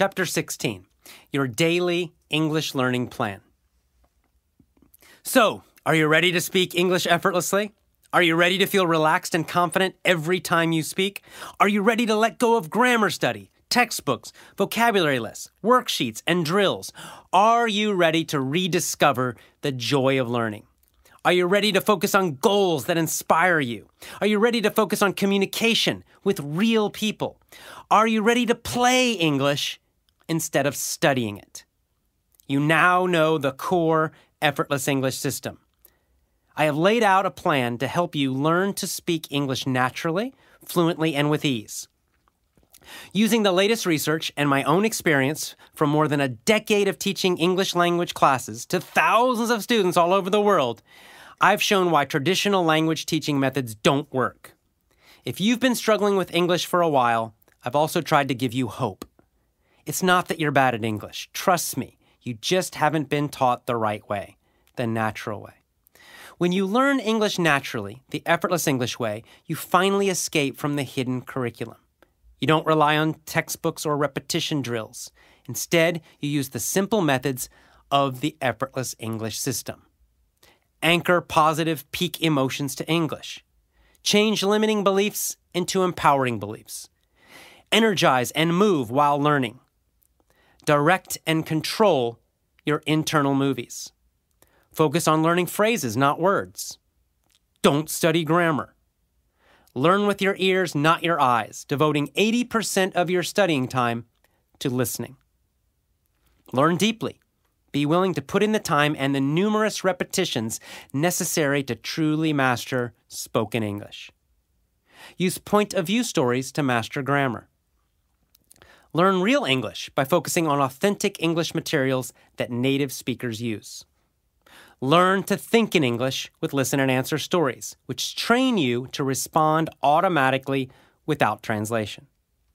Chapter 16, Your Daily English Learning Plan. So, are you ready to speak English effortlessly? Are you ready to feel relaxed and confident every time you speak? Are you ready to let go of grammar study, textbooks, vocabulary lists, worksheets, and drills? Are you ready to rediscover the joy of learning? Are you ready to focus on goals that inspire you? Are you ready to focus on communication with real people? Are you ready to play English instead of studying it? You now know the core effortless English system. I have laid out a plan to help you learn to speak English naturally, fluently, and with ease. Using the latest research and my own experience from more than a decade of teaching English language classes to thousands of students all over the world, I've shown why traditional language teaching methods don't work. If you've been struggling with English for a while, I've also tried to give you hope. It's not that you're bad at English. Trust me, you just haven't been taught the right way, the natural way. When you learn English naturally, the effortless English way, you finally escape from the hidden curriculum. You don't rely on textbooks or repetition drills. Instead, you use the simple methods of the effortless English system. Anchor positive peak emotions to English. Change limiting beliefs into empowering beliefs. Energize and move while learning. Direct and control your internal movies. Focus on learning phrases, not words. Don't study grammar. Learn with your ears, not your eyes, devoting 80% of your studying time to listening. Learn deeply. Be willing to put in the time and the numerous repetitions necessary to truly master spoken English. Use point-of-view stories to master grammar. Learn real English by focusing on authentic English materials that native speakers use. Learn to think in English with listen and answer stories, which train you to respond automatically without translation.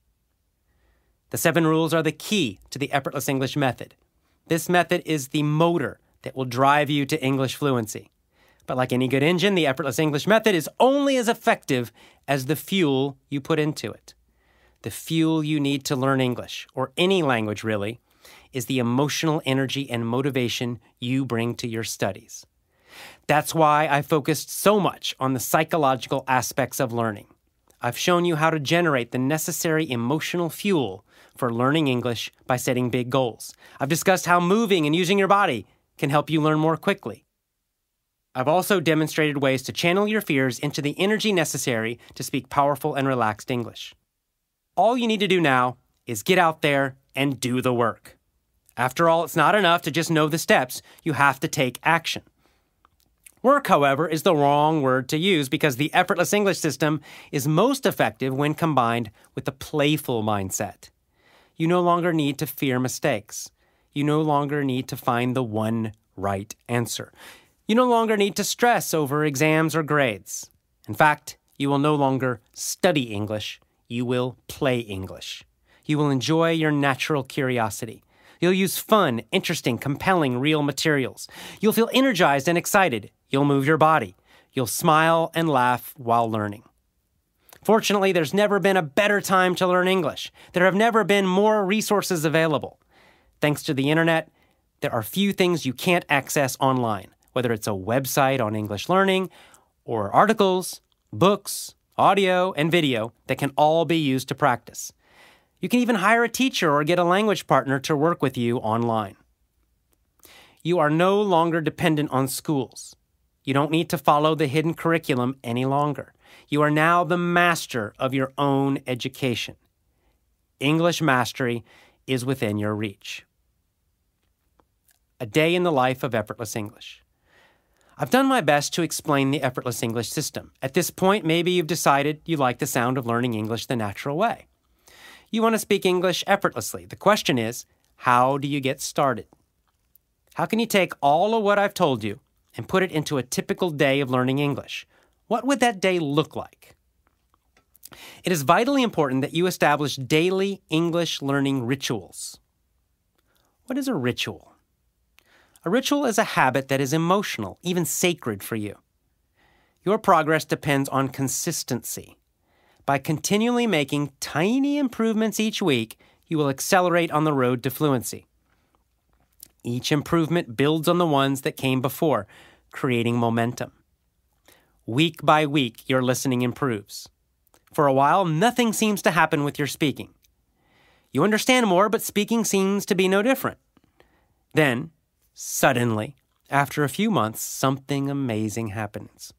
The 7 rules are the key to the effortless English method. This method is the motor that will drive you to English fluency. But like any good engine, the effortless English method is only as effective as the fuel you put into it. The fuel you need to learn English, or any language really, is the emotional energy and motivation you bring to your studies. That's why I focused so much on the psychological aspects of learning. I've shown you how to generate the necessary emotional fuel for learning English by setting big goals. I've discussed how moving and using your body can help you learn more quickly. I've also demonstrated ways to channel your fears into the energy necessary to speak powerful and relaxed English. All you need to do now is get out there and do the work. After all, it's not enough to just know the steps. You have to take action. Work, however, is the wrong word to use because the effortless English system is most effective when combined with a playful mindset. You no longer need to fear mistakes. You no longer need to find the one right answer. You no longer need to stress over exams or grades. In fact, you will no longer study English. You will play English. You will enjoy your natural curiosity. You'll use fun, interesting, compelling, real materials. You'll feel energized and excited. You'll move your body. You'll smile and laugh while learning. Fortunately, there's never been a better time to learn English. There have never been more resources available. Thanks to the internet, there are few things you can't access online, whether it's a website on English learning or articles, books, audio, and video that can all be used to practice. You can even hire a teacher or get a language partner to work with you online. You are no longer dependent on schools. You don't need to follow the hidden curriculum any longer. You are now the master of your own education. English mastery is within your reach. A day in the life of effortless English. I've done my best to explain the effortless English system. At this point, maybe you've decided you like the sound of learning English the natural way. You want to speak English effortlessly. The question is, how do you get started? How can you take all of what I've told you and put it into a typical day of learning English? What would that day look like? It is vitally important that you establish daily English learning rituals. What is a ritual? A ritual is a habit that is emotional, even sacred for you. Your progress depends on consistency. By continually making tiny improvements each week, you will accelerate on the road to fluency. Each improvement builds on the ones that came before, creating momentum. Week by week, your listening improves. For a while, nothing seems to happen with your speaking. You understand more, but speaking seems to be no different. Then, suddenly, after a few months, something amazing happens.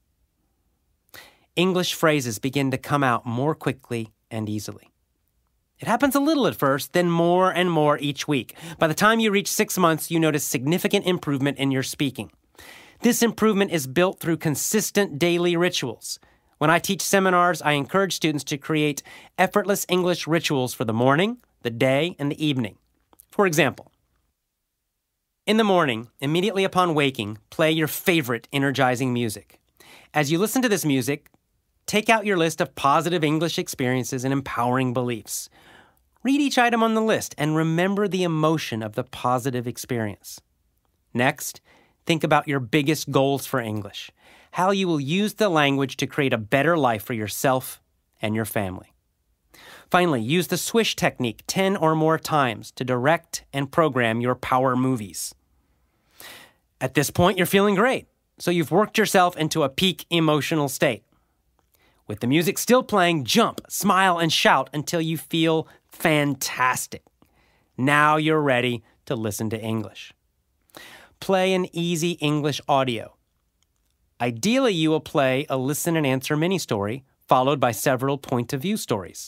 English phrases begin to come out more quickly and easily. It happens a little at first, then more and more each week. By the time you reach 6 months, you notice significant improvement in your speaking. This improvement is built through consistent daily rituals. When I teach seminars, I encourage students to create effortless English rituals for the morning, the day, and the evening. For example, in the morning, immediately upon waking, play your favorite energizing music. As you listen to this music, take out your list of positive English experiences and empowering beliefs. Read each item on the list and remember the emotion of the positive experience. Next, think about your biggest goals for English, how you will use the language to create a better life for yourself and your family. Finally, use the swish technique 10 or more times to direct and program your power movies. At this point, you're feeling great, so you've worked yourself into a peak emotional state. With the music still playing, jump, smile, and shout until you feel fantastic. Now you're ready to listen to English. Play an easy English audio. Ideally, you will play a listen and answer mini-story, followed by several point-of-view stories.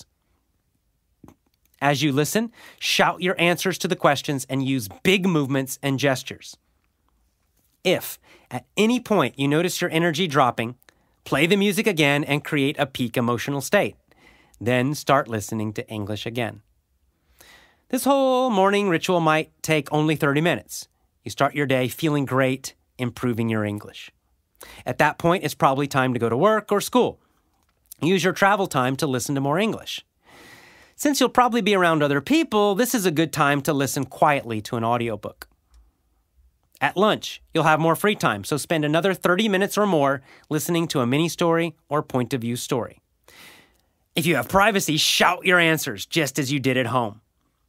As you listen, shout your answers to the questions and use big movements and gestures. If, at any point, you notice your energy dropping, play the music again and create a peak emotional state. Then start listening to English again. This whole morning ritual might take only 30 minutes. You start your day feeling great, improving your English. At that point, it's probably time to go to work or school. Use your travel time to listen to more English. Since you'll probably be around other people, this is a good time to listen quietly to an audiobook. At lunch, you'll have more free time, so spend another 30 minutes or more listening to a mini-story or point-of-view story. If you have privacy, shout your answers just as you did at home.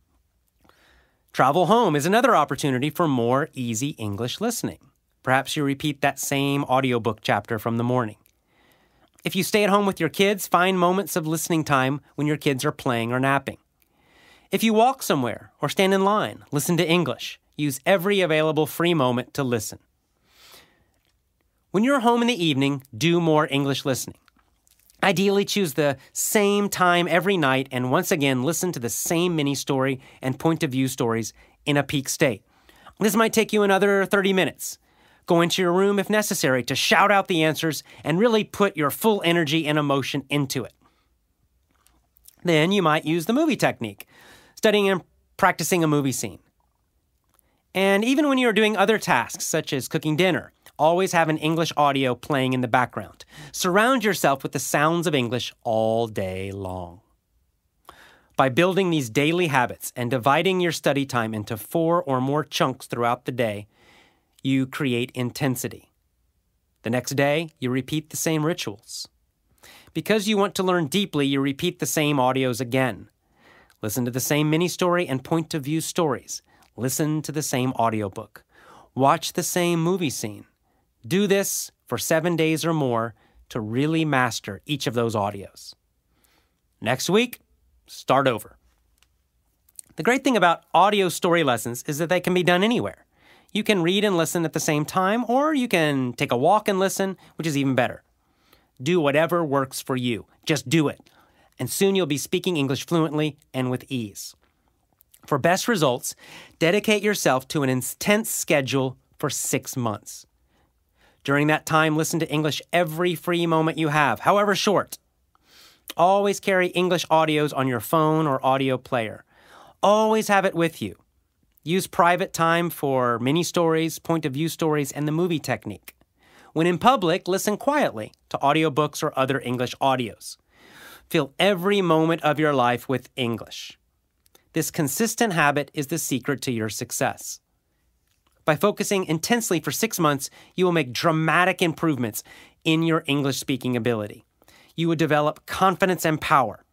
Travel home is another opportunity for more easy English listening. Perhaps you repeat that same audiobook chapter from the morning. If you stay at home with your kids, find moments of listening time when your kids are playing or napping. If you walk somewhere or stand in line, listen to English. Use every available free moment to listen. When you're home in the evening, do more English listening. Ideally, choose the same time every night and once again listen to the same mini-story and point-of-view stories in a peak state. This might take you another 30 minutes. Go into your room if necessary to shout out the answers and really put your full energy and emotion into it. Then you might use the movie technique, studying and practicing a movie scene. And even when you're doing other tasks, such as cooking dinner, always have an English audio playing in the background. Surround yourself with the sounds of English all day long. By building these daily habits and dividing your study time into 4 or more chunks throughout the day, you create intensity. The next day, you repeat the same rituals. Because you want to learn deeply, you repeat the same audios again. Listen to the same mini-story and point-of-view stories. Listen to the same audiobook. Watch the same movie scene. Do this for 7 days or more to really master each of those audios. Next week, start over. The great thing about audio story lessons is that they can be done anywhere. You can read and listen at the same time, or you can take a walk and listen, which is even better. Do whatever works for you. Just do it. And soon you'll be speaking English fluently and with ease. For best results, dedicate yourself to an intense schedule for 6 months. During that time, listen to English every free moment you have, however short. Always carry English audios on your phone or audio player. Always have it with you. Use private time for mini-stories, point-of-view stories, and the movie technique. When in public, listen quietly to audiobooks or other English audios. Fill every moment of your life with English. This consistent habit is the secret to your success. By focusing intensely for 6 months, you will make dramatic improvements in your English speaking ability. You will develop confidence and power.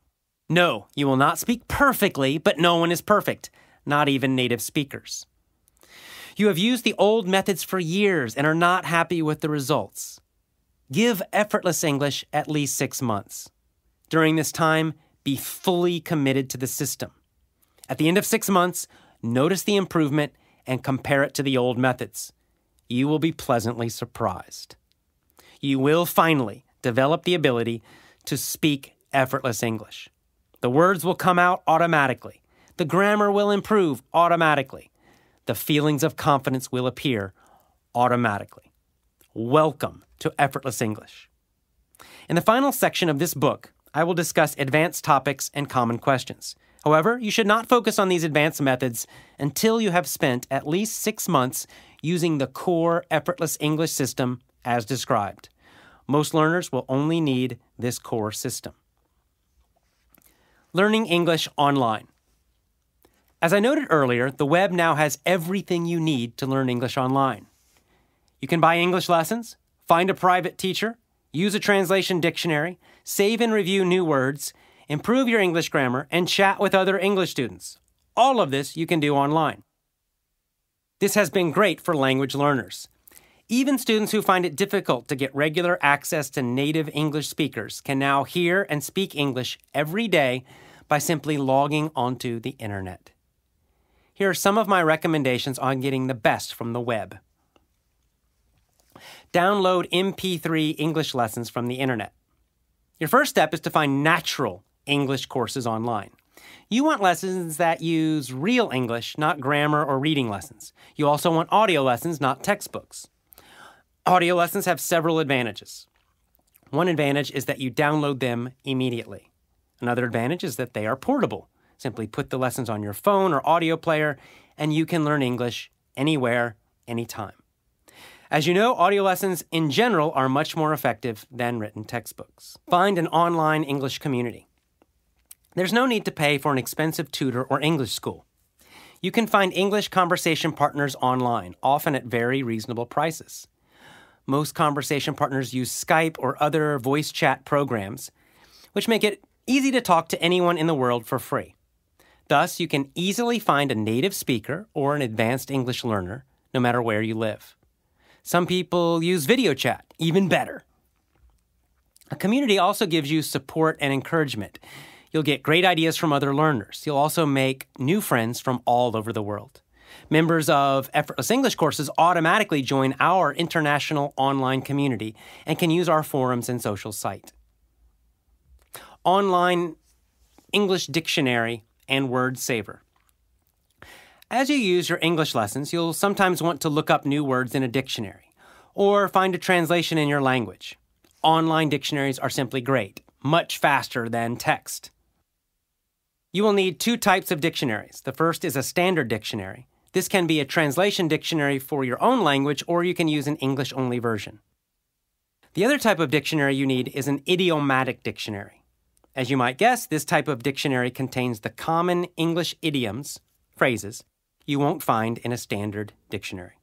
No, you will not speak perfectly, but no one is perfect, not even native speakers. You have used the old methods for years and are not happy with the results. Give Effortless English at least 6 months. During this time, be fully committed to the system. At the end of 6 months, notice the improvement and compare it to the old methods. You will be pleasantly surprised. You will finally develop the ability to speak effortless English. The words will come out automatically. The grammar will improve automatically. The feelings of confidence will appear automatically. Welcome to Effortless English. In the final section of this book, I will discuss advanced topics and common questions. However, you should not focus on these advanced methods until you have spent at least 6 months using the core Effortless English system as described. Most learners will only need this core system. Learning English online. As I noted earlier, the web now has everything you need to learn English online. You can buy English lessons, find a private teacher, use a translation dictionary, save and review new words, improve your English grammar, and chat with other English students. All of this you can do online. This has been great for language learners. Even students who find it difficult to get regular access to native English speakers can now hear and speak English every day by simply logging onto the internet. Here are some of my recommendations on getting the best from the web. Download MP3 English lessons from the internet. Your first step is to find natural English courses online. You want lessons that use real English, not grammar or reading lessons. You also want audio lessons, not textbooks. Audio lessons have several advantages. One advantage is that you download them immediately. Another advantage is that they are portable. Simply put the lessons on your phone or audio player, and you can learn English anywhere, anytime. As you know, audio lessons in general are much more effective than written textbooks. Find an online English community. There's no need to pay for an expensive tutor or English school. You can find English conversation partners online, often at very reasonable prices. Most conversation partners use Skype or other voice chat programs, which make it easy to talk to anyone in the world for free. Thus, you can easily find a native speaker or an advanced English learner, no matter where you live. Some people use video chat, even better. A community also gives you support and encouragement. You'll get great ideas from other learners. You'll also make new friends from all over the world. Members of Effortless English courses automatically join our international online community and can use our forums and social site. Online English dictionary and word saver. As you use your English lessons, you'll sometimes want to look up new words in a dictionary or find a translation in your language. Online dictionaries are simply great, much faster than text. You will need 2 types of dictionaries. The first is a standard dictionary. This can be a translation dictionary for your own language, or you can use an English-only version. The other type of dictionary you need is an idiomatic dictionary. As you might guess, this type of dictionary contains the common English idioms, phrases, you won't find in a standard dictionary.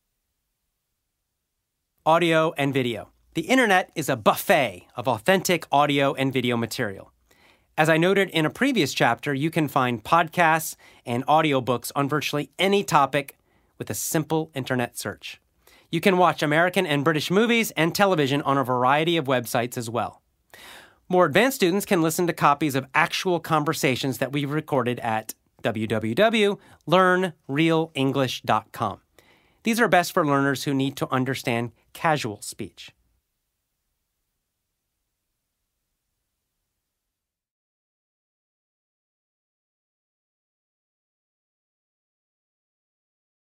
Audio and video. The internet is a buffet of authentic audio and video material. As I noted in a previous chapter, you can find podcasts and audiobooks on virtually any topic with a simple internet search. You can watch American and British movies and television on a variety of websites as well. More advanced students can listen to copies of actual conversations that we've recorded at www.learnrealenglish.com. These are best for learners who need to understand casual speech.